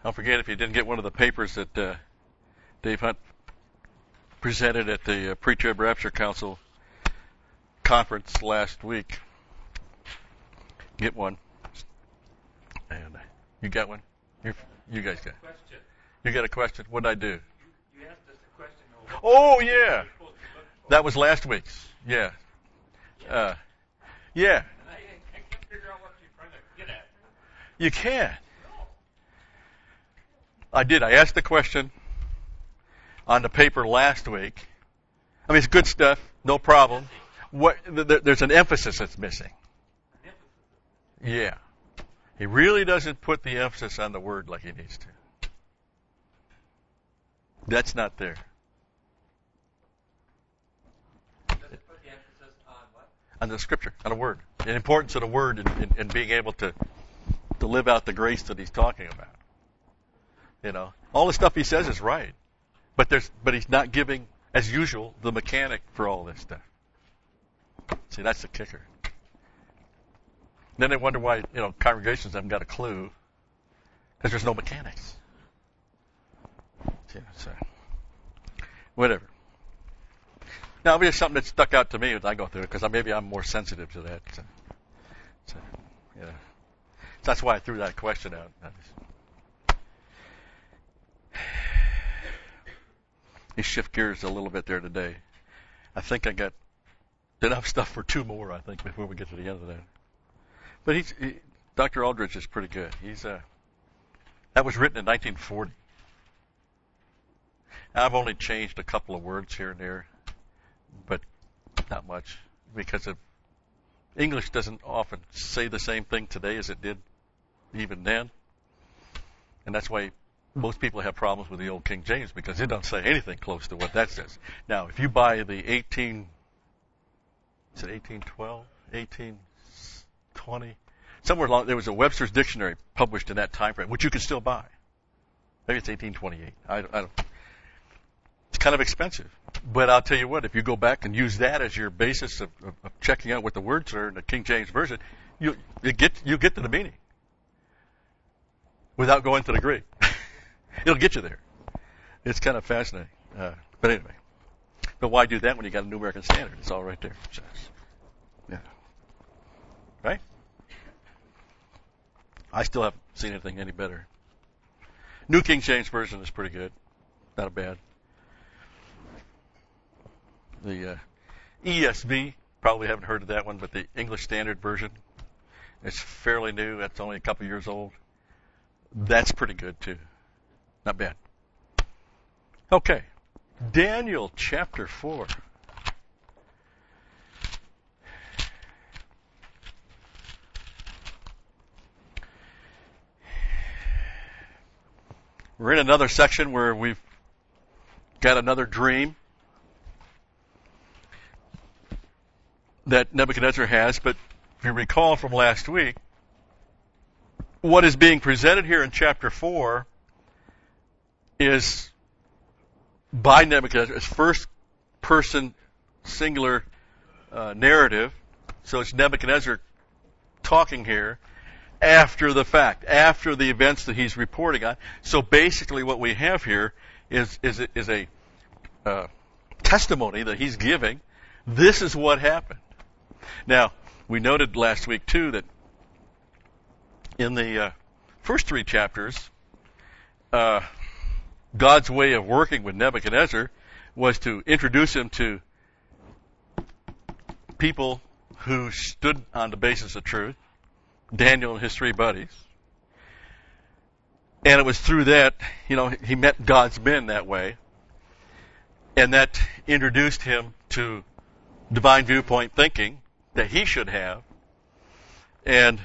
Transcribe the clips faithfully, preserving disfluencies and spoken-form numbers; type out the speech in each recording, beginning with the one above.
Don't forget, if you didn't get one of the papers that uh, Dave Hunt presented at the uh, Pre-Trib Rapture Council conference last week, get one. And uh, you got one? You're, you guys got it. You got a question? What did I do? You, you asked us a question. Oh, yeah. That was last week's. Yeah. Uh, yeah. And I, I can't figure out what you're trying to get at. You can. I did. I asked the question on the paper last week. I mean, it's good stuff. No problem. What? Th- there's an emphasis that's missing. Yeah. He really doesn't put the emphasis on the word like he needs to. That's not there. Does it put the emphasis on what? On the scripture, on a word. The importance of the word and, and, and being able to, to live out the grace that he's talking about. You know, all the stuff he says is right. But there's, but he's not giving, as usual, the mechanic for all this stuff. See, that's the kicker. Then they wonder why, you know, congregations haven't got a clue. Because there's no mechanics. Yeah, so, whatever. Now, it'll be something that stuck out to me as I go through it, because maybe I'm more sensitive to that. So, so, yeah. So that's why I threw that question out. You shift gears a little bit there today. I think I got enough stuff for two more, I think, before we get to the end of that. But he's, he, Doctor Aldrich is pretty good. He's uh, that was written in nineteen forty. I've only changed a couple of words here and there, but not much, because of English doesn't often say the same thing today as it did even then. And that's why most people have problems with the old King James, because it doesn't say anything close to what that says. Now, if you buy the eighteen, is it eighteen twelve, eighteen twenty, somewhere along, there was a Webster's Dictionary published in that time frame, which you can still buy. Maybe it's eighteen twenty-eight. I, I don't. It's kind of expensive, but I'll tell you what: if you go back and use that as your basis of, of, of checking out what the words are in the King James version, you you get you get to the meaning without going to the Greek. It'll get you there. It's kind of fascinating. Uh, but anyway, but why do that when you got a New American Standard? It's all right there. Yeah. Right? I still haven't seen anything any better. New King James Version is pretty good. Not bad. The uh, E S V, probably haven't heard of that one, but the English Standard Version, it's fairly new. That's only a couple years old. That's pretty good too. Not bad. Okay. Daniel chapter four. We're in another section where we've got another dream that Nebuchadnezzar has, but if you recall from last week, what is being presented here in chapter four is by Nebuchadnezzar, it's first person singular uh, narrative. So it's Nebuchadnezzar talking here after the fact, after the events that he's reporting on. So basically what we have here is is, is a uh, testimony that he's giving. This is what happened. Now, we noted last week too that in the uh, first three chapters, uh, God's way of working with Nebuchadnezzar was to introduce him to people who stood on the basis of truth, Daniel and his three buddies. And it was through that, you know, he met God's men that way. And that introduced him to divine viewpoint thinking that he should have. And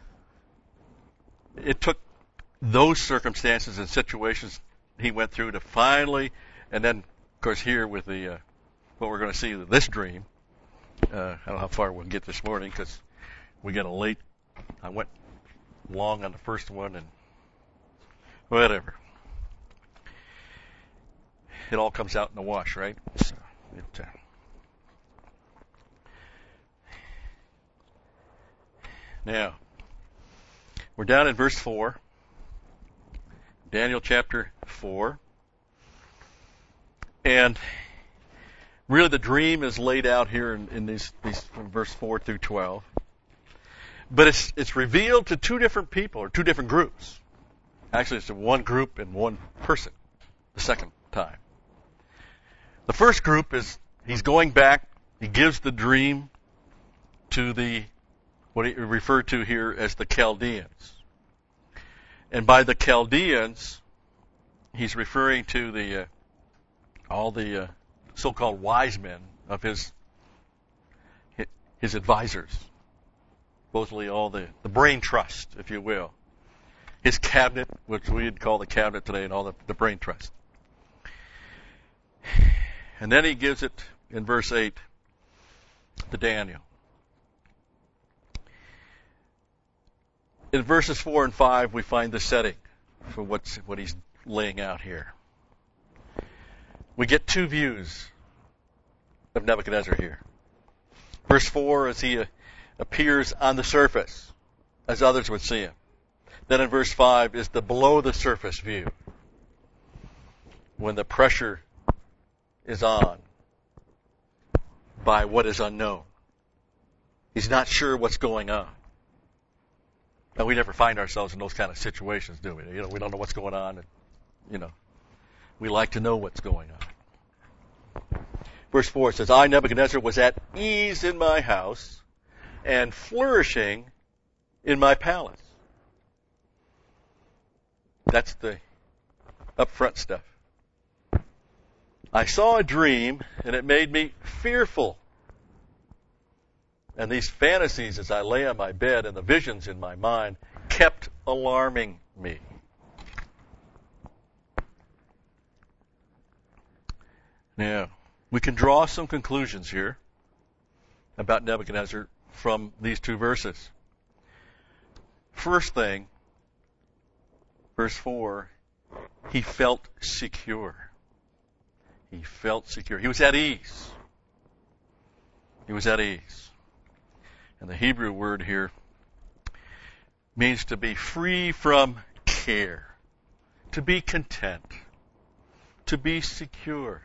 it took those circumstances and situations he went through to finally, and then, of course, here with the uh, what we're going to see, this dream. Uh, I don't know how far we'll get this morning because we got a late. I went long on the first one and whatever. It all comes out in the wash, right? So it, uh, now we're down in verse four. Daniel chapter four. And really the dream is laid out here in, in these, these from verse four through twelve. But it's, it's revealed to two different people, or two different groups. Actually, it's to one group and one person the second time. The first group is, he's going back, he gives the dream to the, what he referred to here as the Chaldeans. And by the Chaldeans, he's referring to the, uh, all the uh, so-called wise men of his, his advisors. Supposedly all the, the brain trust, if you will. His cabinet, which we'd call the cabinet today, and all the, the brain trust. And then he gives it in verse eight to Daniel. In verses four and five, we find the setting for what's, what he's laying out here. We get two views of Nebuchadnezzar here. Verse four, as he uh, appears on the surface, as others would see him. Then in verse five is the below the surface view, when the pressure is on by what is unknown. He's not sure what's going on. And we never find ourselves in those kind of situations, do we? You know, we don't know what's going on, and, you know, we like to know what's going on. Verse four says, I, Nebuchadnezzar, was at ease in my house and flourishing in my palace. That's the upfront stuff. I saw a dream, and it made me fearful. And these fantasies as I lay on my bed and the visions in my mind kept alarming me. Now, we can draw some conclusions here about Nebuchadnezzar from these two verses. First thing, verse four, he felt secure. He felt secure. He was at ease. He was at ease. And the Hebrew word here means to be free from care, to be content, to be secure.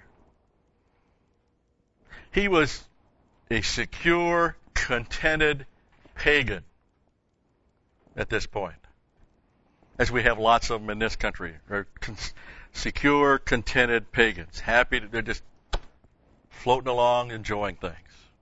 He was a secure, contented pagan at this point, as we have lots of them in this country, or con- secure, contented pagans, happy that they're just floating along, enjoying things.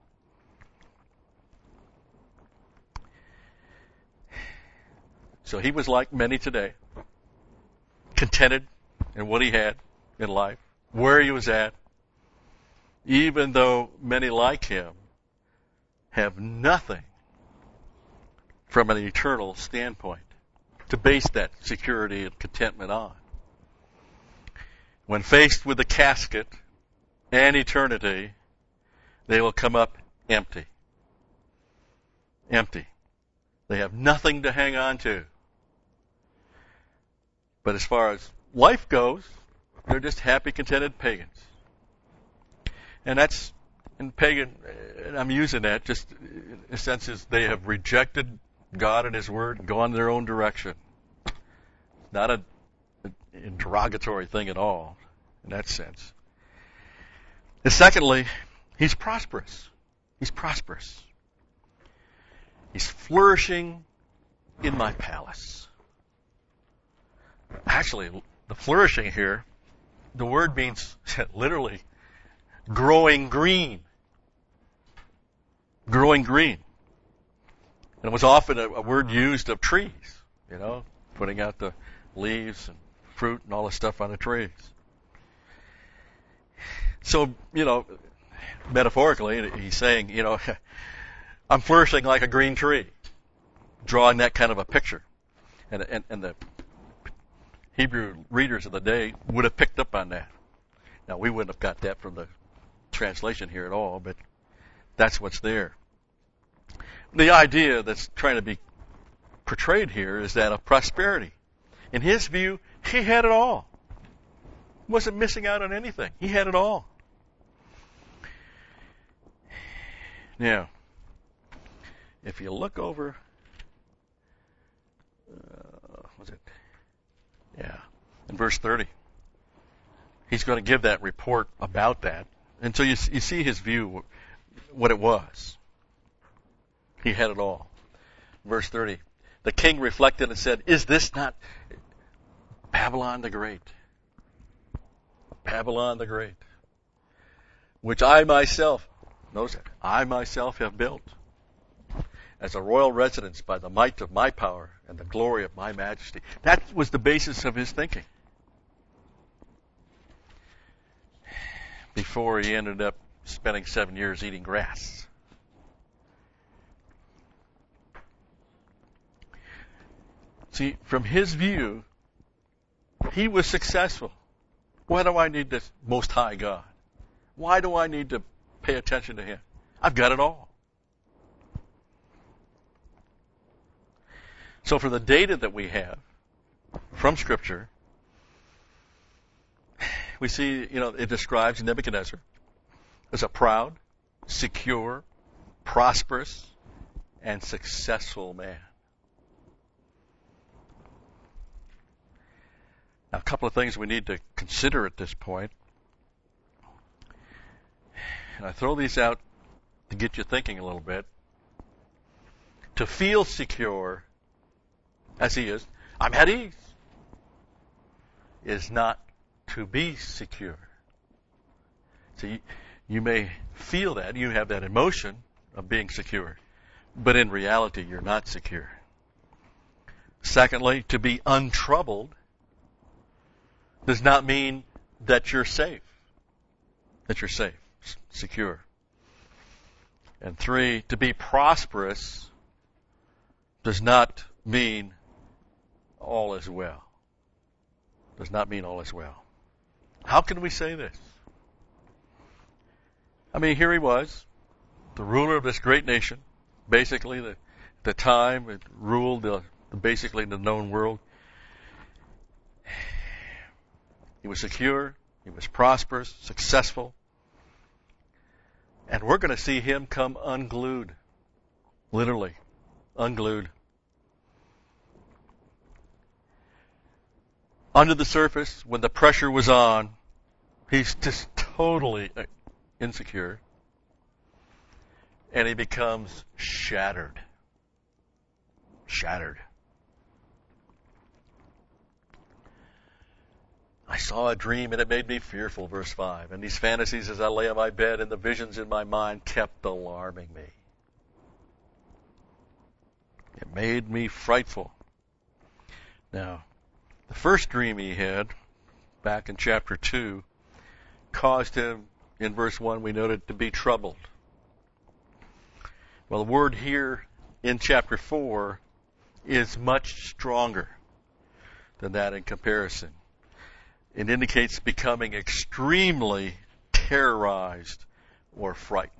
So he was like many today, contented in what he had in life, where he was at, even though many like him have nothing from an eternal standpoint to base that security and contentment on. When faced with the casket and eternity, they will come up empty. Empty. They have nothing to hang on to. But as far as life goes, they're just happy, contented pagans. And that's, in pagan, and I'm using that just in a sense is they have rejected God and His Word and gone their own direction. Not a, an derogatory thing at all in that sense. And secondly, he's prosperous. He's prosperous. He's flourishing in my palace. Actually, the flourishing here, the word means literally growing green. Growing green. And it was often a, a word used of trees, you know, putting out the leaves and fruit and all the stuff on the trees. So, you know, metaphorically, he's saying, you know, I'm flourishing like a green tree, drawing that kind of a picture. And, and, and the Hebrew readers of the day would have picked up on that. Now, we wouldn't have got that from the translation here at all, but that's what's there. The idea that's trying to be portrayed here is that of prosperity. In his view, he had it all. He wasn't missing out on anything. He had it all. Now, if you look over, uh, was it? Yeah. verse thirty. He's going to give that report about that. And so you, you see his view, what it was. He had it all. Verse thirty. The king reflected and said, is this not Babylon the Great? Babylon the Great, which I myself, notice that, I myself have built as a royal residence by the might of my power and the glory of my majesty. That was the basis of his thinking. Before he ended up spending seven years eating grass. See, from his view, he was successful. Why do I need this Most High God? Why do I need to pay attention to him? I've got it all. So for the data that we have from Scripture, we see, you know, it describes Nebuchadnezzar as a proud, secure, prosperous, and successful man. Now, a couple of things we need to consider at this point. And I throw these out to get you thinking a little bit. To feel secure, as he is, I'm at ease, is not to be secure. See, you may feel that, you have that emotion of being secure, but in reality, you're not secure. Secondly, to be untroubled does not mean that you're safe, that you're safe, secure. And three, to be prosperous does not mean all is well. Does not mean all is well. How can we say this? I mean, here he was, the ruler of this great nation, basically the, the time it ruled the, the basically the known world. He was secure, he was prosperous, successful, and we're going to see him come unglued, literally, unglued. Under the surface, when the pressure was on, he's just totally insecure, and he becomes shattered. Shattered. I saw a dream and it made me fearful, verse five. And these fantasies as I lay on my bed and the visions in my mind kept alarming me. It made me frightful. Now, the first dream he had, back in chapter two, caused him, in verse one we noted, to be troubled. Well, the word here in chapter four is much stronger than that in comparison. It indicates becoming extremely terrorized or frightened.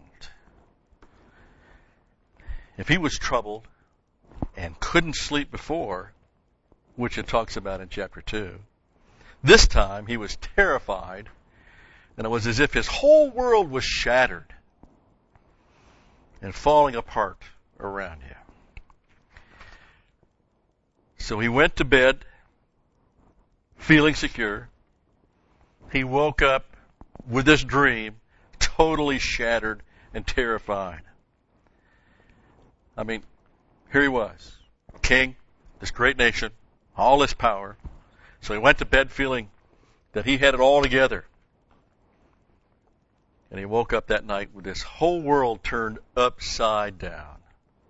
If he was troubled and couldn't sleep before, which it talks about in chapter two, this time he was terrified, and it was as if his whole world was shattered and falling apart around him. So he went to bed feeling secure. He woke up with this dream, totally shattered and terrified. I mean, here he was, king, this great nation, all this power. So he went to bed feeling that he had it all together. And he woke up that night with this whole world turned upside down.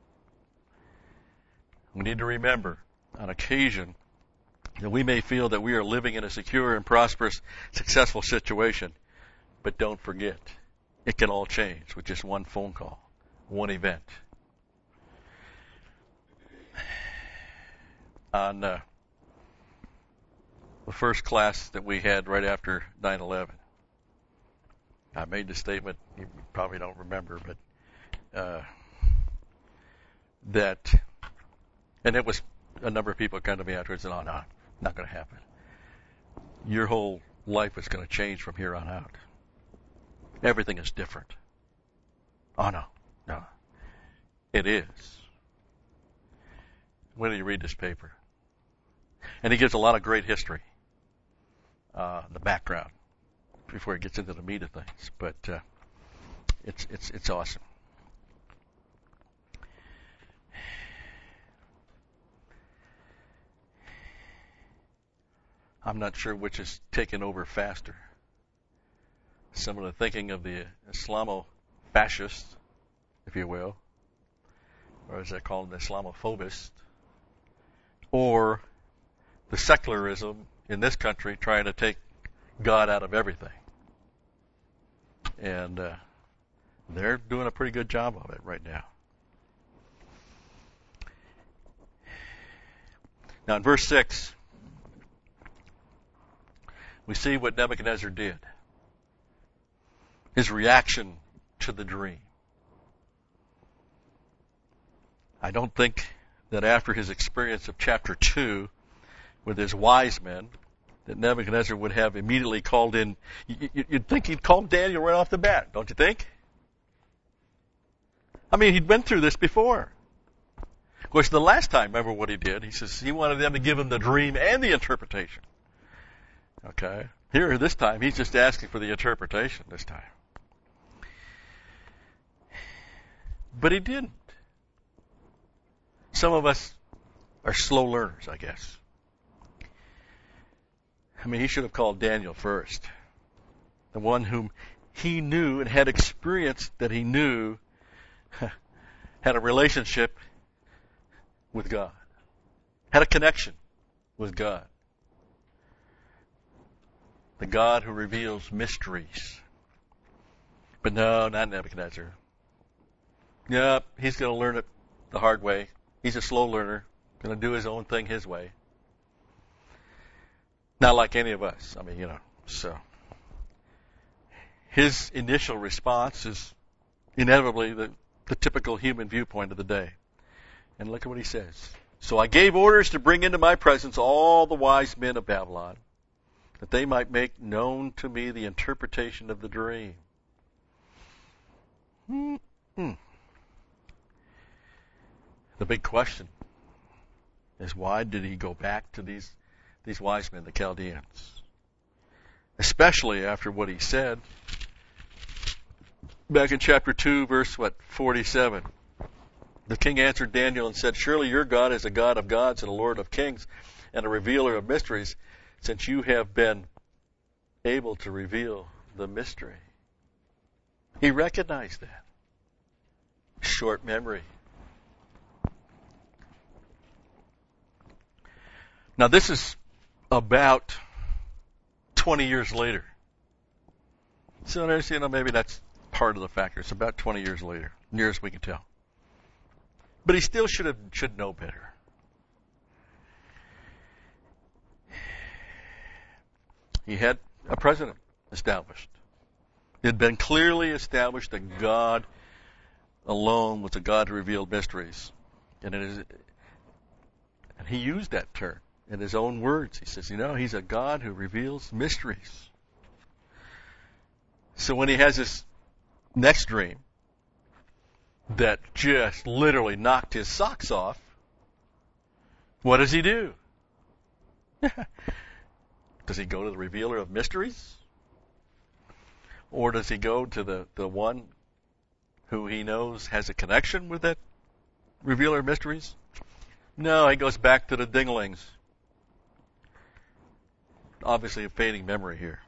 We need to remember, on occasion, that we may feel that we are living in a secure and prosperous, successful situation, but don't forget, it can all change with just one phone call, one event. On uh, the first class that we had right after nine eleven, I made the statement, you probably don't remember, but uh, that, and it was a number of people come to me afterwards and, oh, no, not going to happen. Your whole life is going to change from here on out. Everything is different. Oh, no, no. It is. When do you read this paper? And he gives a lot of great history. uh, the background before it gets into the meat of things. But uh, it's it's it's awesome. I'm not sure which is taken over faster. Some of the thinking of the Islamo-fascists, if you will, or as they call them, the Islamophobists, or the secularism in this country trying to take God out of everything. And uh, they're doing a pretty good job of it right now. Now in verse six, we see what Nebuchadnezzar did. His reaction to the dream. I don't think that after his experience of chapter two with his wise men, that Nebuchadnezzar would have immediately called in. You'd think he'd called Daniel right off the bat, don't you think? I mean, he'd been through this before. Of course, the last time, remember what he did? He says he wanted them to give him the dream and the interpretation. Okay? Here, this time, he's just asking for the interpretation this time. But he didn't. Some of us are slow learners, I guess. I mean, he should have called Daniel first. The one whom he knew and had experienced that he knew had a relationship with God. Had a connection with God. The God who reveals mysteries. But no, not Nebuchadnezzar. Yep, he's going to learn it the hard way. He's a slow learner, going to do his own thing his way. Not like any of us. I mean, you know, so. His initial response is inevitably the, the typical human viewpoint of the day. And look at what he says. So I gave orders to bring into my presence all the wise men of Babylon, that they might make known to me the interpretation of the dream. Mm-hmm. The big question is, why did he go back to these these wise men, the Chaldeans? Especially after what he said back in chapter two, verse what, forty-seven. The king answered Daniel and said, surely your God is a God of gods and a Lord of kings and a revealer of mysteries, since you have been able to reveal the mystery. He recognized that. Short memory. Now this is about twenty years later. So there's, you know, maybe that's part of the factor. It's about twenty years later, near as we can tell. But he still should have should know better. He had a president established. It had been clearly established that God alone was a God who revealed mysteries. And it is, and he used that term in his own words. He says, you know, he's a God who reveals mysteries. So when he has this next dream that just literally knocked his socks off, what does he do? Does he go to the revealer of mysteries? Or does he go to the, the one who he knows has a connection with that revealer of mysteries? No, he goes back to the dinglings. Obviously a fading memory here.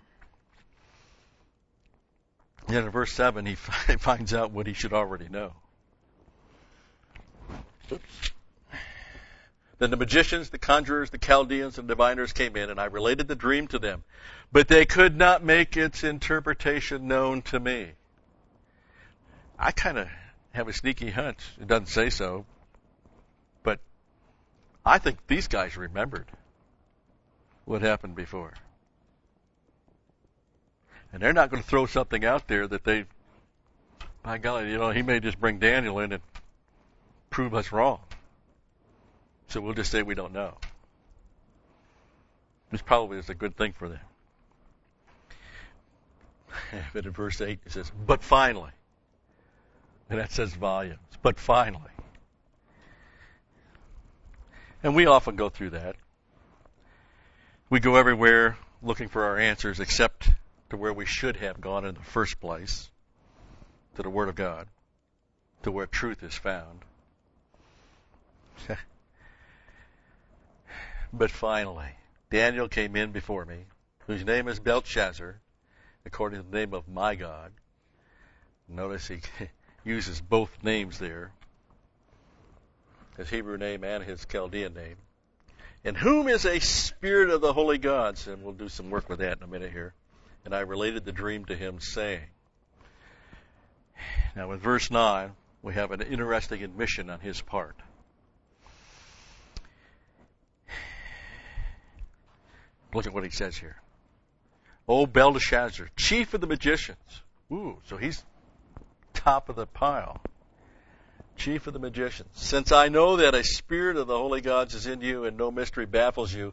And in verse seven, he finds out what he should already know. Oops. Then the magicians, the conjurers, the Chaldeans, and diviners came in, and I related the dream to them. But they could not make its interpretation known to me. I kind of have a sneaky hunch. It doesn't say so. But I think these guys remembered what happened before. And they're not going to throw something out there that they, by golly, you know, he may just bring Daniel in and prove us wrong. So we'll just say we don't know. This probably is a good thing for them. But in verse eight it says, but finally. And that says volumes. But finally. And we often go through that. We go everywhere looking for our answers except to where we should have gone in the first place, to the Word of God, to where truth is found. But finally, Daniel came in before me, whose name is Belteshazzar, according to the name of my God. Notice he uses both names there, his Hebrew name and his Chaldean name. In whom is a spirit of the holy gods, and we'll do some work with that in a minute here. And I related the dream to him, saying. Now in verse nine, we have an interesting admission on his part. Look at what he says here. O Belteshazzar, chief of the magicians. Ooh, so he's top of the pile. Chief of the magicians. Since I know that a spirit of the holy gods is in you and no mystery baffles you,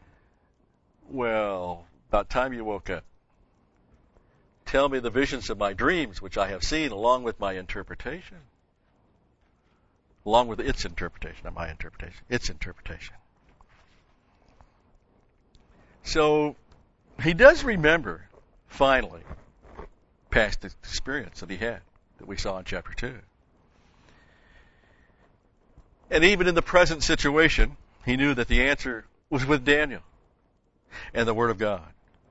well, about time you woke up. Tell me the visions of my dreams, which I have seen, along with my interpretation. Along with its interpretation, not my interpretation, its interpretation. So, he does remember, finally, past experience that he had, that we saw in chapter two. And even in the present situation, he knew that the answer was with Daniel and the Word of God.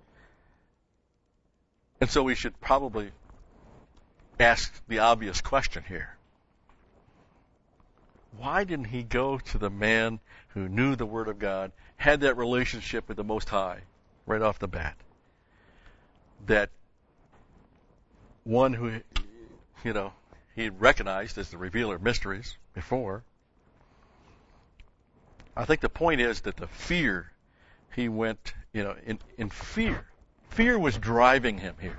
And so we should probably ask the obvious question here. Why didn't he go to the man who knew the Word of God, had that relationship with the Most High right off the bat? That one who, you know, he recognized as the revealer of mysteries before. I think the point is that the fear, he went, you know, in, in fear. Fear was driving him here.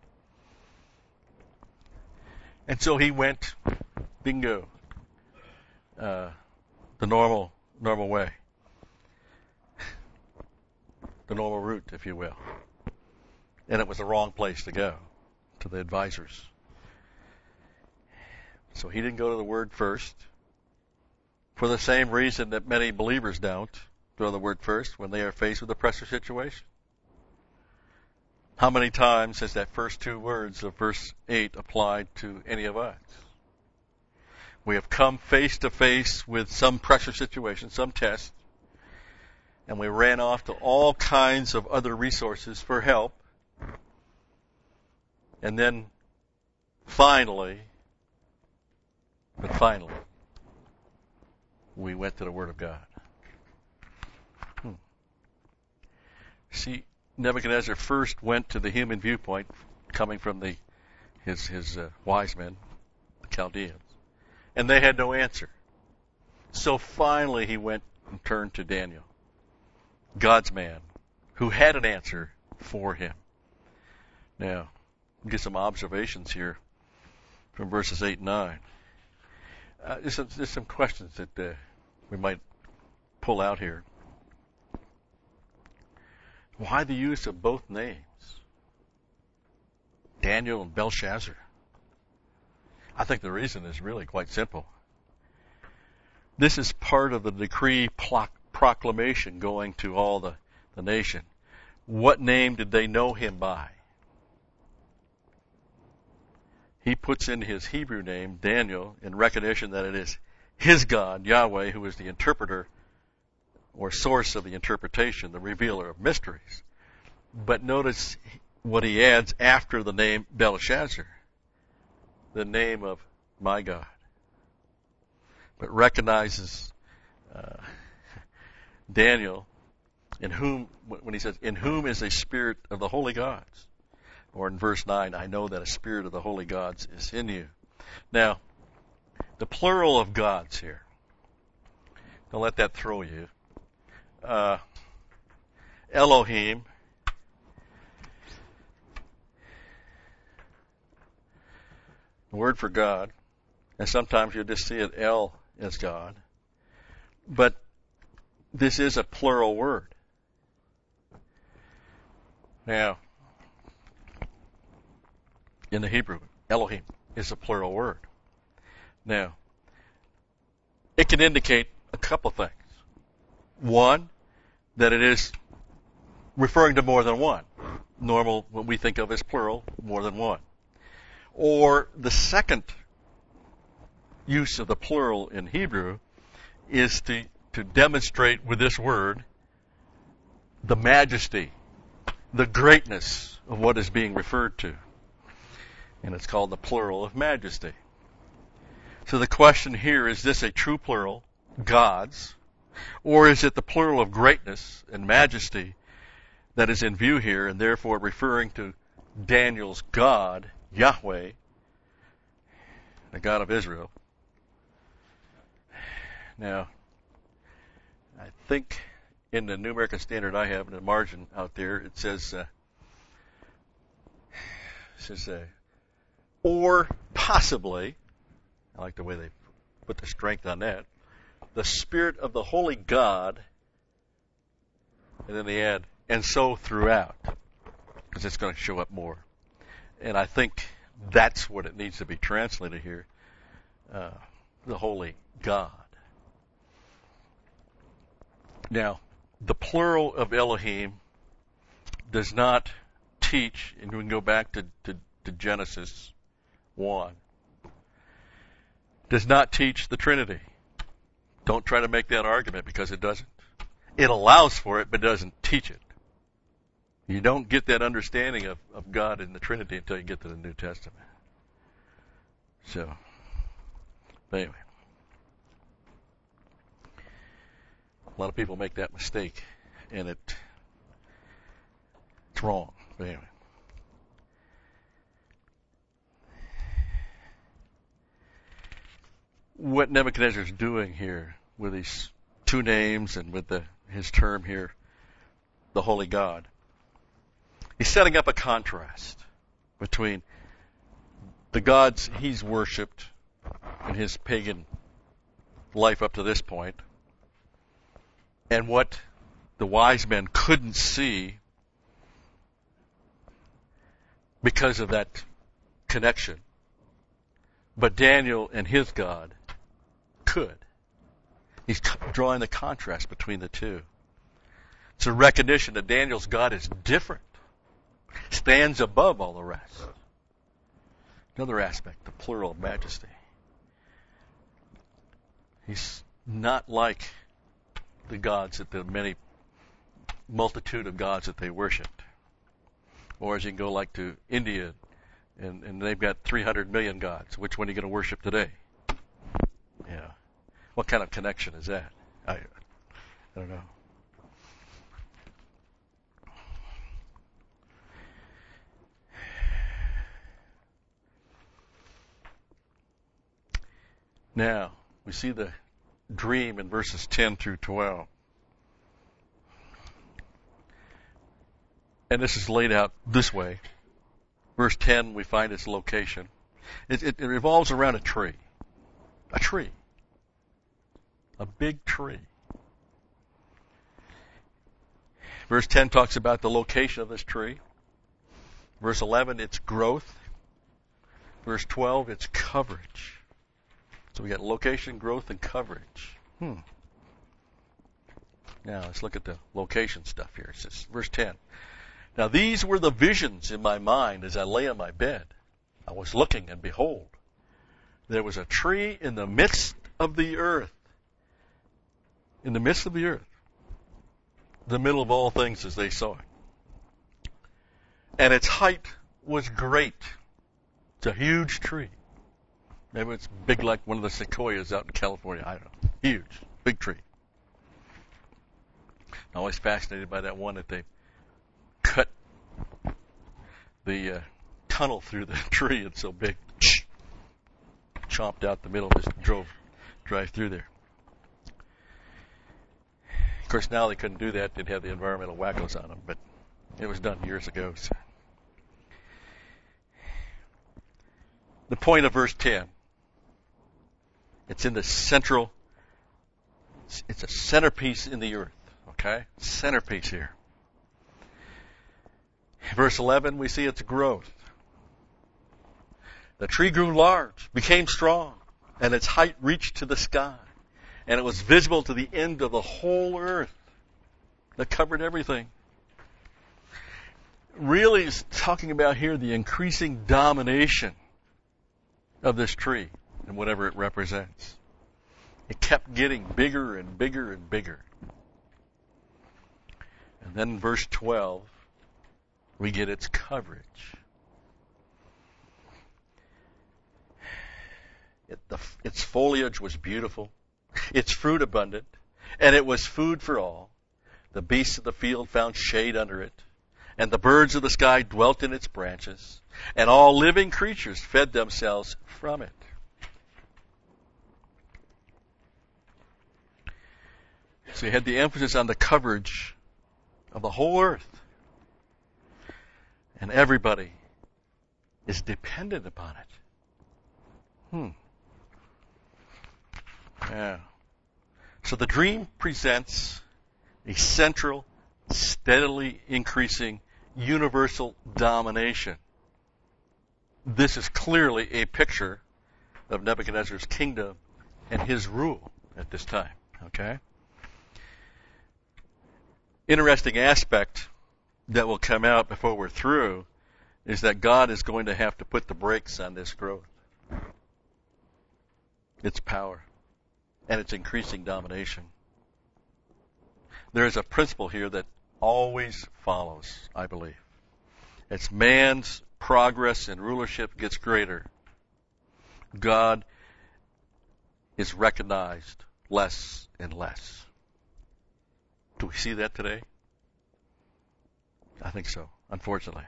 And so he went, bingo, uh, the normal, normal way. The normal route, if you will. And it was the wrong place to go, to the advisors. So he didn't go to the Word first, for the same reason that many believers don't go to the Word first when they are faced with a pressure situation. How many times has that first two words of verse eight applied to any of us? We have come face to face with some pressure situation, some test, and we ran off to all kinds of other resources for help. And then finally, but finally, we went to the Word of God. Hmm. See, Nebuchadnezzar first went to the human viewpoint, coming from the his his uh, wise men, the Chaldeans, and they had no answer. So finally, he went and turned to Daniel, God's man, who had an answer for him. Now, we'll get some observations here from verses eight and nine. Uh, there's, some, there's some questions that uh, we might pull out here. Why the use of both names? Daniel and Belteshazzar. I think the reason is really quite simple. This is part of the decree ploc- proclamation going to all the, the nation. What name did they know him by? He puts in his Hebrew name, Daniel, in recognition that it is his God, Yahweh, who is the interpreter or source of the interpretation, the revealer of mysteries. But notice what he adds after the name Belteshazzar, the name of my God. But recognizes uh, Daniel, in whom, when he says, in whom is a spirit of the holy gods. Or in verse nine, I know that a spirit of the holy gods is in you. Now, the plural of gods here. Don't let that throw you. Uh, Elohim. The word for God. And sometimes you'll just see it El as God. But this is a plural word. Now, in the Hebrew, Elohim is a plural word. Now, it can indicate a couple things. One, that it is referring to more than one. Normal, what we think of as plural, more than one. Or the second use of the plural in Hebrew is to, to demonstrate with this word the majesty, the greatness of what is being referred to. And it's called the plural of majesty. So the question here, is this a true plural, gods, or is it the plural of greatness and majesty that is in view here, and therefore referring to Daniel's God, Yahweh, the God of Israel? Now, I think in the New American Standard I have in the margin out there, it says, uh, it says, uh, or possibly, I like the way they put the strength on that, the Spirit of the Holy God, and then they add, and so throughout, because it's going to show up more. And I think that's what it needs to be translated here, uh, the Holy God. Now, the plural of Elohim does not teach, and we can go back to, to, to Genesis one, does not teach the Trinity. Don't try to make that argument, because it doesn't. It allows for it, but doesn't teach it. You don't get that understanding of, of God in the Trinity until you get to the New Testament. So, but anyway. A lot of people make that mistake, and it it's wrong. But anyway. What Nebuchadnezzar is doing here with these two names and with the, his term here, the Holy God, he's setting up a contrast between the gods he's worshipped in his pagan life up to this point and what the wise men couldn't see because of that connection. But Daniel and his God could. He's drawing the contrast between the two. It's a recognition that Daniel's God is different, stands above all the rest. Another aspect, the plural of majesty. He's not like the gods that the many multitude of gods that they worshipped. Or as you can go like to India, and, and they've got three hundred million gods. Which one are you going to worship today? Yeah. What kind of connection is that? I, I don't know. Now, we see the dream in verses ten through twelve. And this is laid out this way. Verse ten, we find its location. It, it, it revolves around a tree. A tree. A big tree. Verse ten talks about the location of this tree. Verse eleven, its growth. Verse twelve, its coverage. So we got location, growth, and coverage. Hmm. Now let's look at the location stuff here. It says, verse ten. Now these were the visions in my mind as I lay on my bed. I was looking, and behold, there was a tree in the midst of the earth. In the midst of the earth. The middle of all things as they saw it. And its height was great. It's a huge tree. Maybe it's big like one of the sequoias out in California. I don't know. Huge. Big tree. I'm always fascinated by that one that they cut the uh, tunnel through the tree. It's so big. Chomped out the middle, just drove, drive through there. Of course, now they couldn't do that. They'd have the environmental wackos on them, but it was done years ago. So. The point of verse ten. It's in the central, it's a centerpiece in the earth. Okay? Centerpiece here. Verse eleven, we see its growth. The tree grew large, became strong, and its height reached to the sky. And it was visible to the end of the whole earth. That covered everything. really is talking about here the increasing domination of this tree and whatever it represents. It kept getting bigger and bigger and bigger. And then in verse twelve, we get its coverage. It, the, its foliage was beautiful, its fruit abundant, and it was food for all. The beasts of the field found shade under it, and the birds of the sky dwelt in its branches, and all living creatures fed themselves from it. So you had the emphasis on the coverage of the whole earth. And everybody is dependent upon it. Hmm. Yeah. So the dream presents a central, steadily increasing, universal domination. This is clearly a picture of Nebuchadnezzar's kingdom and his rule at this time. Okay? Interesting aspect that will come out before we're through is that God is going to have to put the brakes on this growth. Its power and its increasing domination. There is a principle here that always follows, I believe. As man's progress and rulership gets greater, God is recognized less and less. Do we see that today? I think so, unfortunately.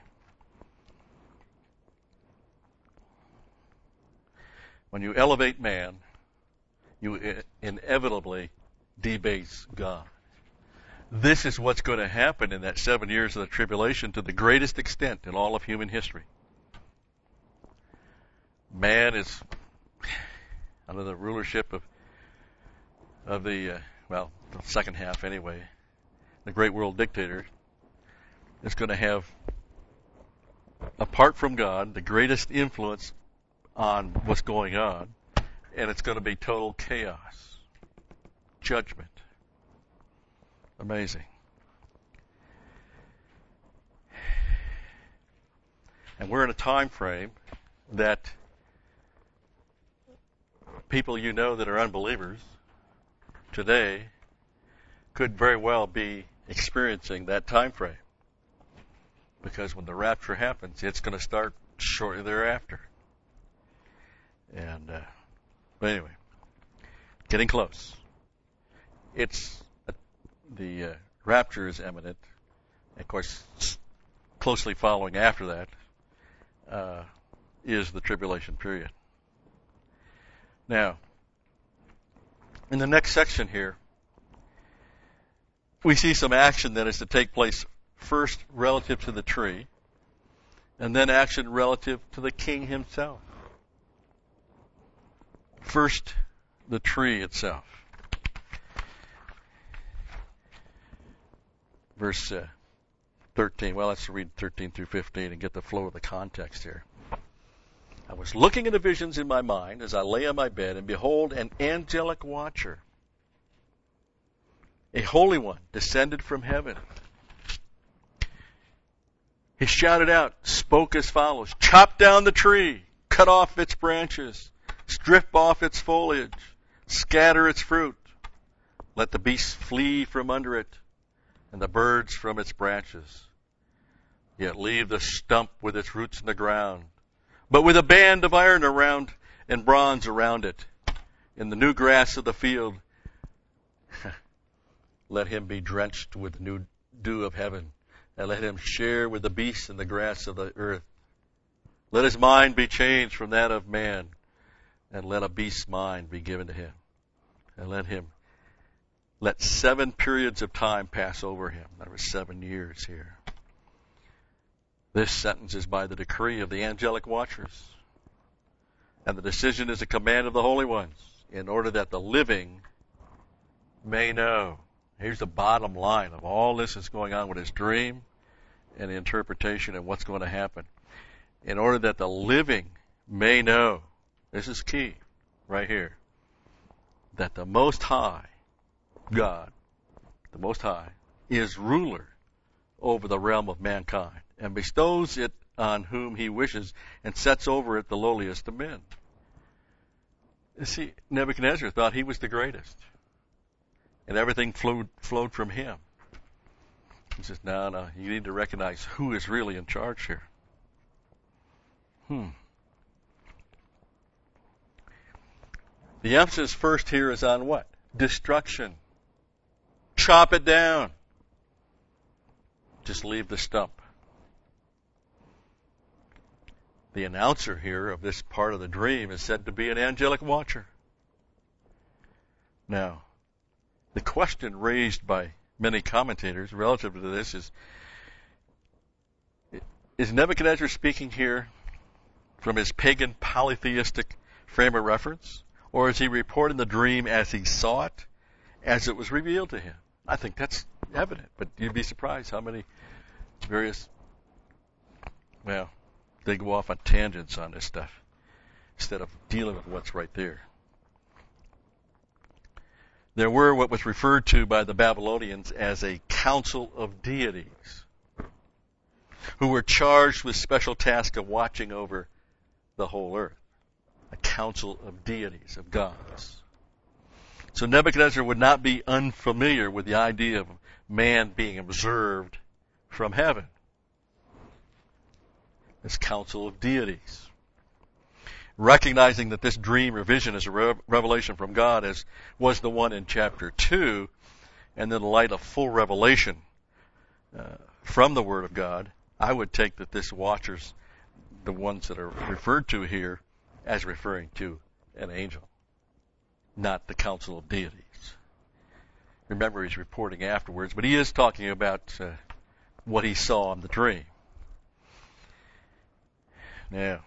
When you elevate man, you inevitably debase God. This is what's going to happen in that seven years of the tribulation to the greatest extent in all of human history. Man is under the rulership of of the, uh, well, the second half anyway, the great world dictator, is going to have, apart from God, the greatest influence on what's going on, and it's going to be total chaos, judgment. Amazing. And we're in a time frame that people you know that are unbelievers today could very well be experiencing that time frame. Because when the rapture happens, it's going to start shortly thereafter. And, uh, but anyway, getting close. It's, uh, the uh, rapture is imminent. Of course, closely following after that uh, is the tribulation period. Now, in the next section here, we see some action that is to take place first relative to the tree, and then action relative to the king himself. First, the tree itself. Verse uh, thirteen. Well, let's read thirteen through fifteen and get the flow of the context here. I was looking at the visions in my mind as I lay on my bed, and behold, an angelic watcher, a holy one, descended from heaven. He shouted out, spoke as follows: chop down the tree, cut off its branches, strip off its foliage, scatter its fruit. Let the beasts flee from under it, and the birds from its branches. Yet leave the stump with its roots in the ground, but with a band of iron around and bronze around it. In the new grass of the field, let him be drenched with the new dew of heaven, and let him share with the beasts and the grass of the earth. Let his mind be changed from that of man, and let a beast's mind be given to him. And let him, let seven periods of time pass over him. There were seven years here. This sentence is by the decree of the angelic watchers. And the decision is a command of the holy ones, in order that the living may know. Here's the bottom line of all this that's going on with his dream and the interpretation and what's going to happen. In order that the living may know, this is key right here, that the Most High, God, the Most High, is ruler over the realm of mankind and bestows it on whom he wishes, and sets over it the lowliest of men. You see, Nebuchadnezzar thought he was the greatest, and everything flowed, flowed from him. He says, no, no, you need to recognize who is really in charge here. Hmm. The emphasis first here is on what? Destruction. Chop it down. Just leave the stump. The announcer here of this part of the dream is said to be an angelic watcher. Now, the question raised by many commentators relative to this is, is Nebuchadnezzar speaking here from his pagan polytheistic frame of reference? Or is he reporting the dream as he saw it, as it was revealed to him? I think that's evident, but you'd be surprised how many various, well, they go off on tangents on this stuff instead of dealing with what's right there. There were what was referred to by the Babylonians as a council of deities who were charged with special task of watching over the whole earth. A council of deities, of gods. So Nebuchadnezzar would not be unfamiliar with the idea of man being observed from heaven. This council of deities. Recognizing that this dream or vision is a re- revelation from God, as was the one in chapter two, and in the light of full revelation uh, from the Word of God, I would take that this watchers, the ones that are referred to here, as referring to an angel, not the council of deities. Remember, he's reporting afterwards, but he is talking about uh, what he saw in the dream. Now,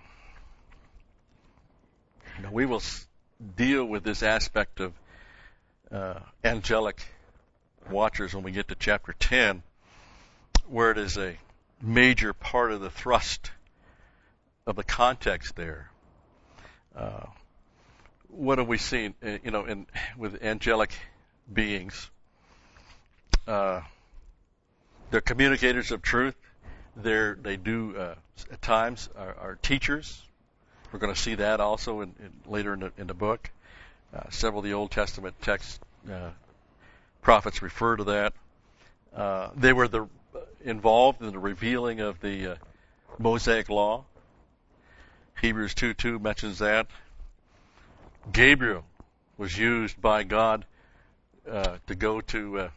now we will s- deal with this aspect of uh, angelic watchers when we get to chapter ten, where it is a major part of the thrust of the context there. Uh, what have we seen, uh, you know, in with angelic beings? Uh, they're communicators of truth. They're, they do, uh, at times, are, are teachers. We're going to see that also in, in, later in the, in the book. Uh, several of the Old Testament texts, uh, prophets refer to that. Uh, they were the, involved in the revealing of the uh, Mosaic Law. Hebrews two two mentions that. Gabriel was used by God uh, to go to uh,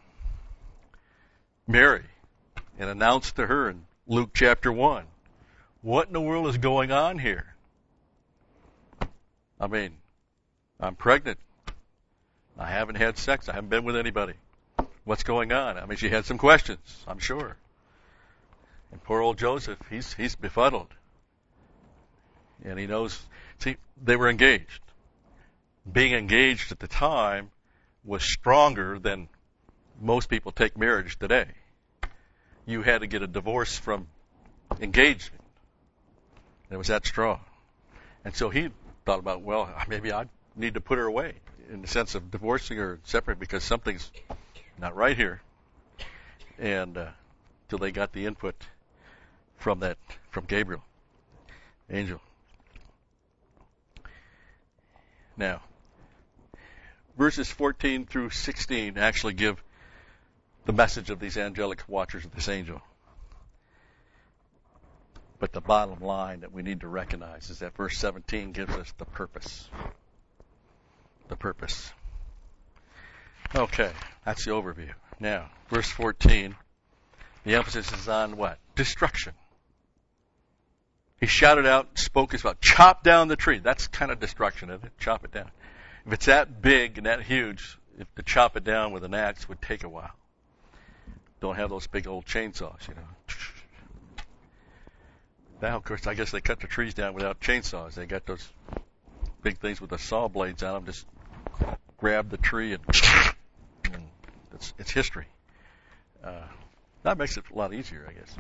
Mary and announce to her in Luke chapter one, what in the world is going on here? I mean, I'm pregnant. I haven't had sex. I haven't been with anybody. What's going on? I mean, she had some questions, I'm sure. And poor old Joseph, he's he's befuddled. And he knows, see, they were engaged. Being engaged at the time was stronger than most people take marriage today. You had to get a divorce from engagement. It was that strong. And so he thought about, well, maybe I need to put her away in the sense of divorcing her separate because something's not right here. And uh, till they got the input from that, from Gabriel, angel. Now, verses fourteen through sixteen actually give the message of these angelic watchers of this angel. But the bottom line that we need to recognize is that verse seventeen gives us the purpose. The purpose. Okay, that's the overview. Now, verse fourteen, the emphasis is on what? Destruction. He shouted out, spoke about, chop down the tree. That's kind of destruction, isn't it? Chop it down. If it's that big and that huge, if to chop it down with an axe would take a while. Don't have those big old chainsaws, you know. Now, of course, I guess they cut the trees down without chainsaws. They got those big things with the saw blades on them. Just grab the tree and, and it's, it's history. Uh, that makes it a lot easier, I guess.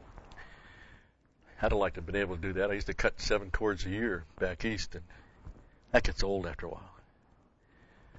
I'd have liked to have been able to do that. I used to cut seven cords a year back east, and that gets old after a while.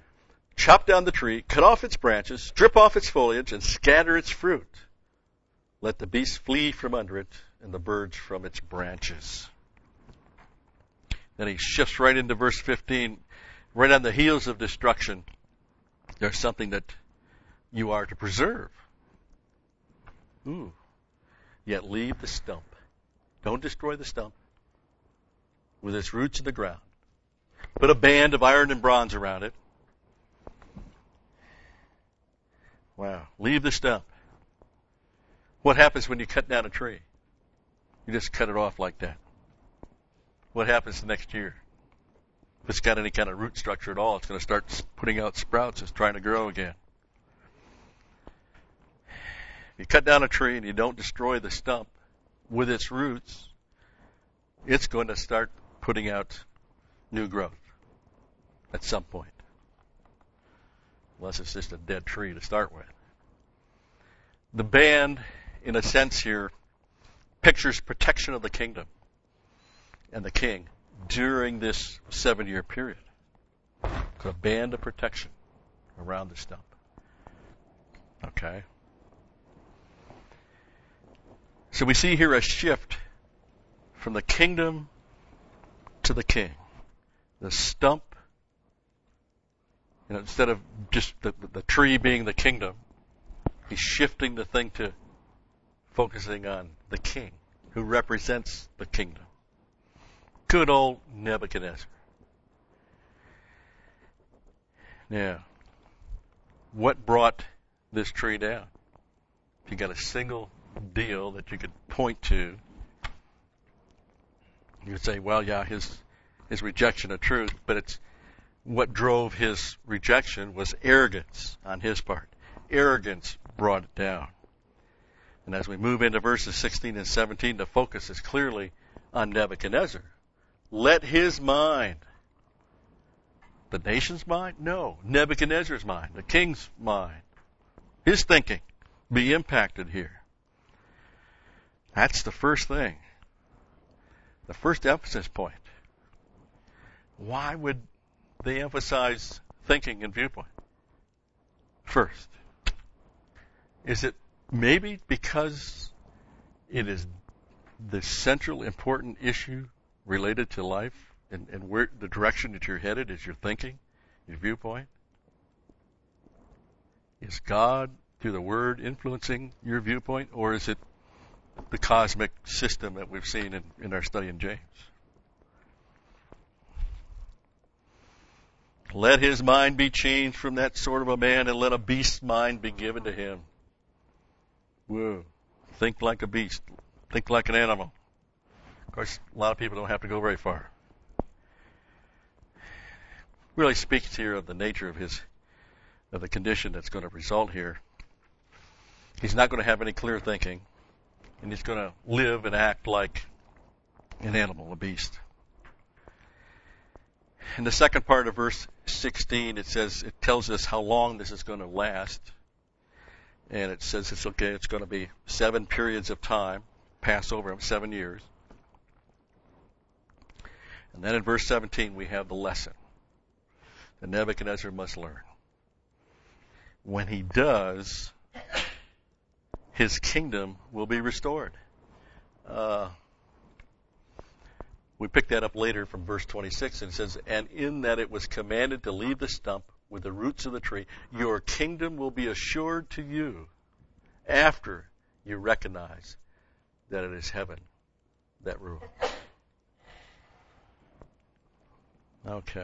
Chop down the tree, cut off its branches, strip off its foliage, and scatter its fruit. Let the beasts flee from under it, and the birds from its branches. Then he shifts right into verse fifteen. Right on the heels of destruction, there's something that you are to preserve. Ooh. Yet leave the stump. Don't destroy the stump with its roots in the ground. Put a band of iron and bronze around it. Wow. Leave the stump. What happens when you cut down a tree? You just cut it off like that. What happens the next year? If it's got any kind of root structure at all, it's going to start putting out sprouts. It's trying to grow again. If you cut down a tree and you don't destroy the stump with its roots, it's going to start putting out new growth at some point. Unless it's just a dead tree to start with. The band, in a sense here, pictures protection of the kingdom and the king during this seven-year period. It's a band of protection around the stump. Okay? So we see here a shift from the kingdom to the king. The stump, you know, instead of just the, the tree being the kingdom, he's shifting the thing to focusing on the king, who represents the kingdom. Good old Nebuchadnezzar. Now, what brought this tree down? If you got a single deal that you could point to, you would say, well, yeah, his his rejection of truth, but it's what drove his rejection was arrogance on his part. Arrogance brought it down. And as we move into verses sixteen and seventeen, the focus is clearly on Nebuchadnezzar. Let his mind, the nation's mind? No, Nebuchadnezzar's mind, the king's mind, his thinking be impacted here. That's the first thing. The first emphasis point. Why would they emphasize thinking and viewpoint first? Is it maybe because it is the central important issue related to life and, and where the direction that you're headed is your thinking, your viewpoint? Is God, through the Word, influencing your viewpoint, or is it the cosmic system that we've seen in, in our study in James? Let his mind be changed from that sort of a man, and let a beast's mind be given to him. Whoa. Think like a beast. Think like an animal. Of course, a lot of people don't have to go very far. Really speaks here of the nature of his, of the condition that's going to result here. He's not going to have any clear thinking, and he's going to live and act like an animal, a beast. In the second part of verse sixteen, it says, it tells us how long this is going to last. And it says it's okay, it's going to be seven periods of time, pass over them, seven years. And then in verse seventeen, we have the lesson that Nebuchadnezzar must learn. When he does, his kingdom will be restored. Uh, we pick that up later from verse twenty-six, and it says, and in that it was commanded to leave the stump with the roots of the tree, your kingdom will be assured to you after you recognize that it is heaven that rules. Okay.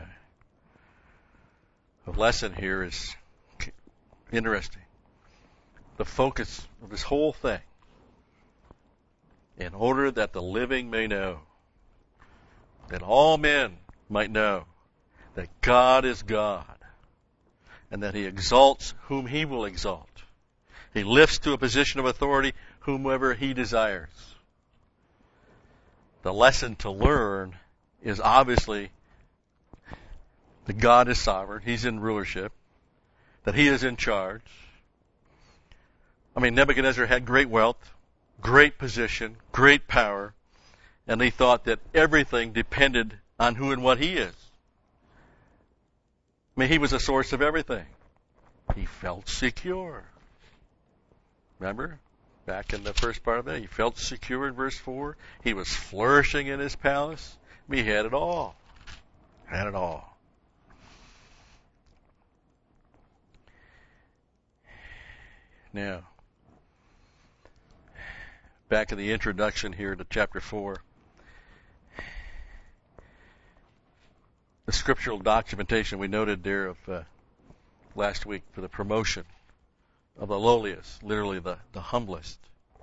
The lesson here is interesting. The focus of this whole thing, in order that the living may know, that all men might know that God is God, and that he exalts whom he will exalt. He lifts to a position of authority whomever he desires. The lesson to learn is obviously that God is sovereign, he's in rulership, that he is in charge. I mean, Nebuchadnezzar had great wealth, great position, great power, and he thought that everything depended on who and what he is. I mean, he was a source of everything. He felt secure. Remember? Back in the first part of it, he felt secure in verse four. He was flourishing in his palace. He had it all. Had it all. Now, back in the introduction here to chapter four, the scriptural documentation we noted there of uh, last week for the promotion of the lowliest, literally the, the humblest.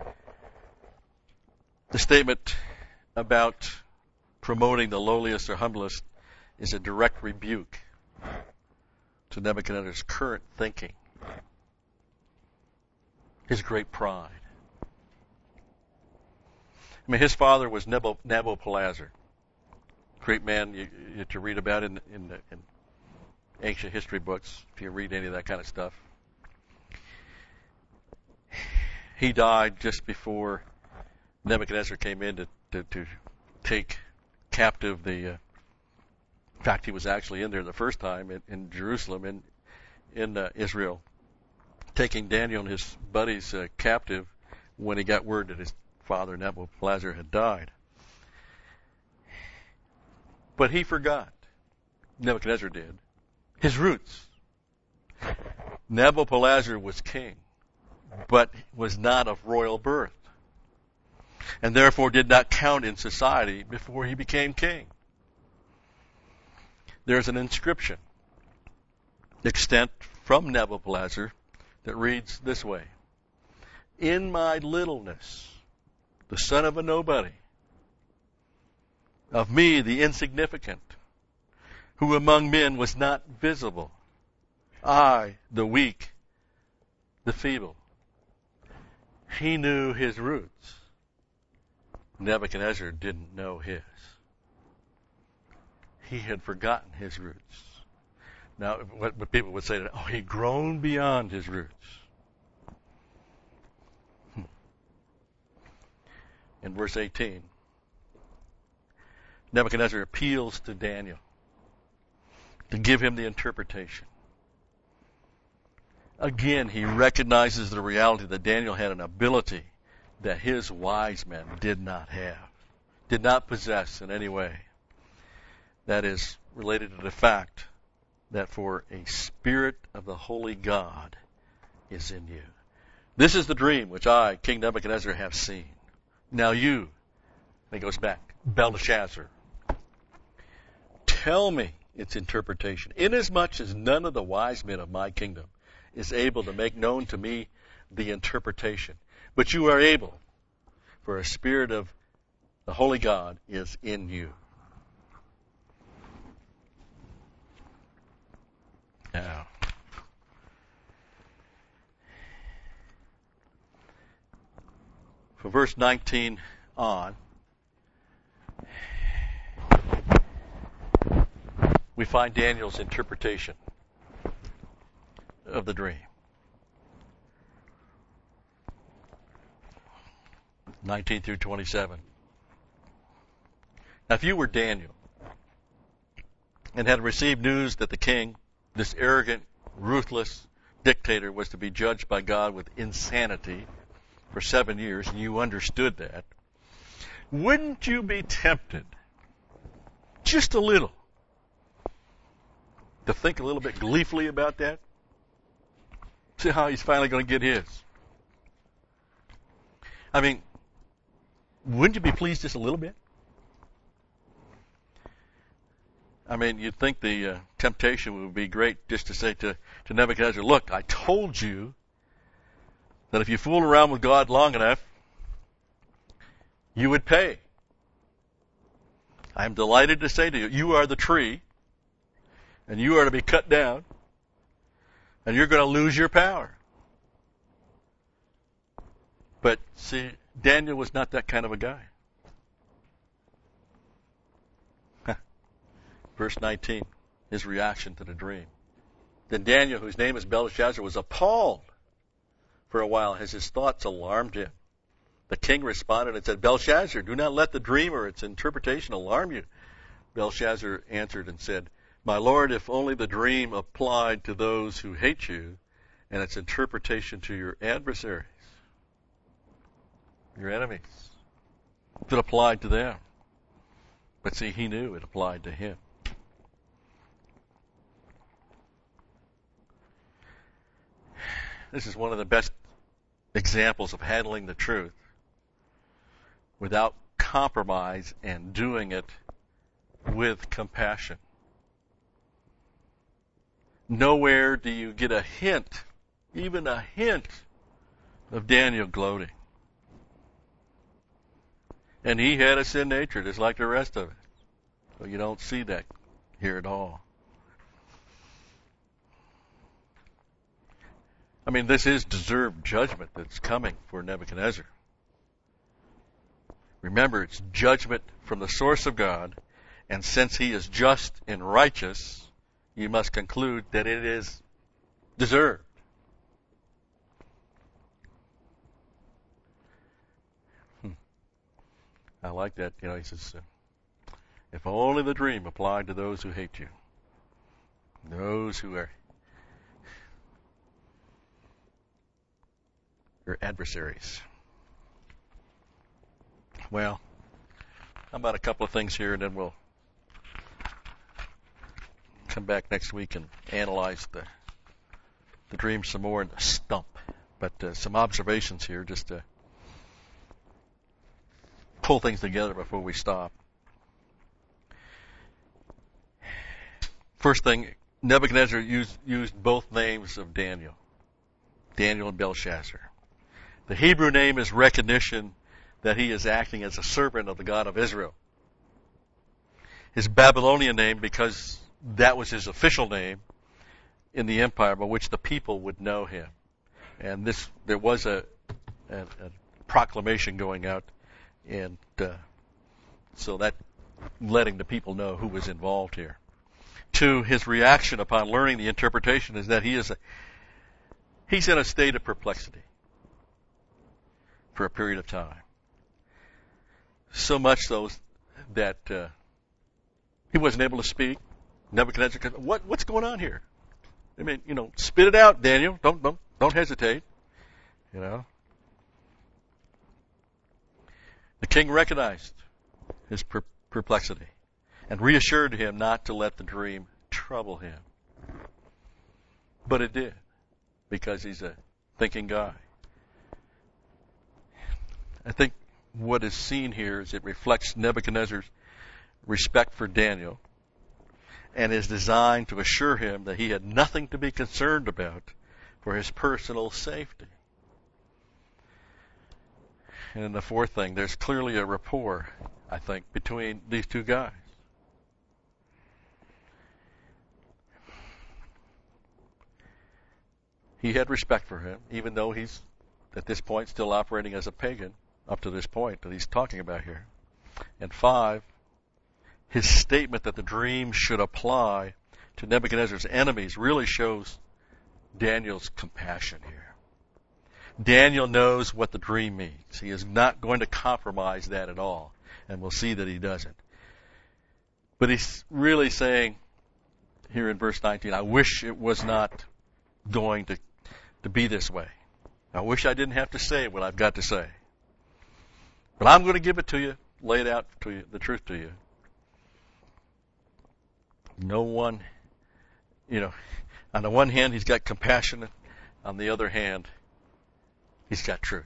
The statement about promoting the lowliest or humblest is a direct rebuke to Nebuchadnezzar's current thinking, his great pride. I mean, his father was Nebo, Nabopolassar, great man you, you to read about in, in, in ancient history books, if you read any of that kind of stuff. He died just before Nebuchadnezzar came in to, to, to take captive the. Uh, in fact, he was actually in there the first time in, in Jerusalem, in in uh, Israel, taking Daniel and his buddies uh, captive when he got word that his father Nabopolassar had died. But he forgot, Nebuchadnezzar did, his roots. Nabopolassar was king, but was not of royal birth, and therefore did not count in society before he became king. There's an inscription extant from Nabopolassar that reads this way: "In my littleness, the son of a nobody, of me the insignificant, who among men was not visible, I, the weak, the feeble." He knew his roots. Nebuchadnezzar didn't know his. He had forgotten his roots. Now, what, what people would say, that, oh, he'd grown beyond his roots. Hmm. In verse eighteen, Nebuchadnezzar appeals to Daniel to give him the interpretation. Again, he recognizes the reality that Daniel had an ability that his wise men did not have, did not possess in any way. That is related to the fact that for a spirit of the holy God is in you. This is the dream which I, King Nebuchadnezzar, have seen. Now you, and he goes back, Belteshazzar, tell me its interpretation, inasmuch as none of the wise men of my kingdom is able to make known to me the interpretation. But you are able, for a spirit of the holy God is in you. Now, from verse nineteen on, we find Daniel's interpretation of the dream. nineteen through twenty-seven. Now, if you were Daniel and had received news that the king, this arrogant, ruthless dictator, was to be judged by God with insanity for seven years, and you understood that, wouldn't you be tempted, just a little, to think a little bit gleefully about that? See how he's finally going to get his. I mean, wouldn't you be pleased just a little bit? I mean, you'd think the uh, temptation would be great just to say to, to Nebuchadnezzar, look, I told you that if you fool around with God long enough, you would pay. I am delighted to say to you, you are the tree, and you are to be cut down, and you're going to lose your power. But see, Daniel was not that kind of a guy. Verse nineteen, his reaction to the dream. Then Daniel, whose name is Belteshazzar, was appalled for a while as his thoughts alarmed him. The king responded and said, Belshazzar, do not let the dream or its interpretation alarm you. Belshazzar answered and said, my lord, if only the dream applied to those who hate you and its interpretation to your adversaries. your enemies. It applied to them. But see, he knew it applied to him. This is one of the best examples of handling the truth without compromise and doing it with compassion. Nowhere do you get a hint, even a hint, of Daniel gloating. And he had a sin nature just like the rest of it. So you don't see that here at all. I mean, this is deserved judgment that's coming for Nebuchadnezzar. Remember, it's judgment from the source of God, and since he is just and righteous, you must conclude that it is deserved. Hmm. I like that. You know, he says, if only the dream applied to those who hate you, those who are your adversaries. Well, how about a couple of things here, and then we'll come back next week and analyze the the dream some more in the stump. But uh, some observations here just to pull things together before we stop. First thing, Nebuchadnezzar used, used both names of Daniel, Daniel and Belshazzar. The Hebrew name is recognition that he is acting as a servant of the God of Israel. His Babylonian name, because that was his official name in the empire by which the people would know him. And this, there was a, a, a proclamation going out, and uh, so that letting the people know who was involved here. Two, his reaction upon learning the interpretation is that he is a, he's in a state of perplexity for a period of time. So much so that uh, he wasn't able to speak. Nebuchadnezzar, what what's going on here? I mean, you know, spit it out, Daniel. Don't don't don't hesitate. You know. The king recognized his per- perplexity and reassured him not to let the dream trouble him. But it did, because he's a thinking guy. I think what is seen here is it reflects Nebuchadnezzar's respect for Daniel and is designed to assure him that he had nothing to be concerned about for his personal safety. And then the fourth thing, there's clearly a rapport, I think, between these two guys. He had respect for him, even though he's, at this point, still operating as a pagan, up to this point that he's talking about here. And five, his statement that the dream should apply to Nebuchadnezzar's enemies really shows Daniel's compassion here. Daniel knows what the dream means. He is not going to compromise that at all, and we'll see that he doesn't. But he's really saying here in verse nineteen, I wish it was not going to, to be this way. I wish I didn't have to say what I've got to say. But I'm going to give it to you, lay it out to you, the truth to you. No one, you know, on the one hand, he's got compassion. On the other hand, he's got truth.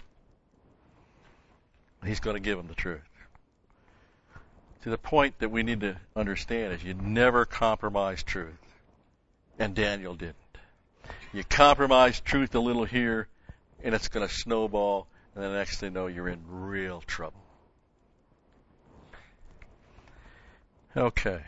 He's going to give him the truth. To the point that we need to understand is you never compromise truth. And Daniel didn't. You compromise truth a little here, and it's going to snowball, and the next thing you know, you're in real trouble. Okay.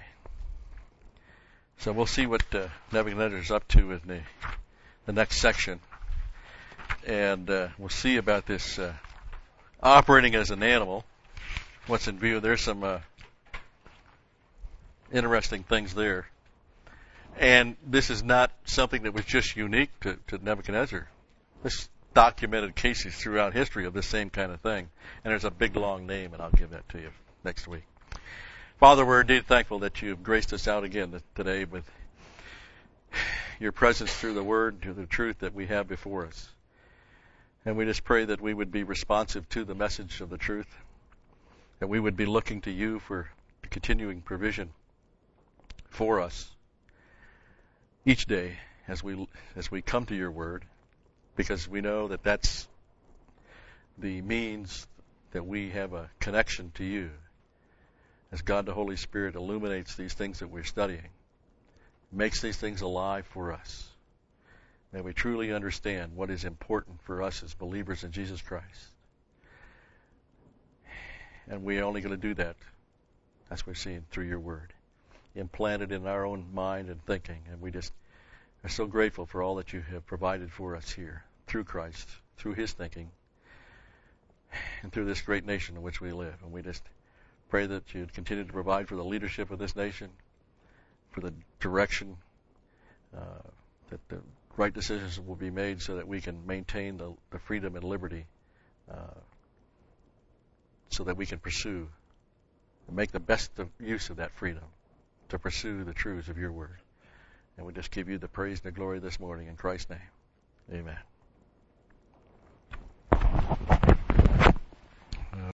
So we'll see what uh, Nebuchadnezzar's up to in the, the next section. And uh, we'll see about this uh, operating as an animal. What's in view? There's some uh, interesting things there. And this is not something that was just unique to, to Nebuchadnezzar. This documented cases throughout history of the same kind of thing. And there's a big, long name, and I'll give that to you next week. Father, we're indeed thankful that you've graced us out again today with your presence through the Word, through the truth that we have before us. And we just pray that we would be responsive to the message of the truth, that we would be looking to you for continuing provision for us each day as we as we come to your word, because we know that that's the means that we have a connection to you. As God the Holy Spirit illuminates these things that we're studying, makes these things alive for us, may we truly understand what is important for us as believers in Jesus Christ. And we're only going to do that, as we're seeing, through your word, implanted in our own mind and thinking. And we just are so grateful for all that you have provided for us here, through Christ, through his thinking, and through this great nation in which we live. And we just pray that you'd continue to provide for the leadership of this nation, for the direction, uh, that the right decisions will be made so that we can maintain the, the freedom and liberty, uh, so that we can pursue and make the best of use of that freedom to pursue the truths of your word. And we just give you the praise and the glory this morning in Christ's name. Amen.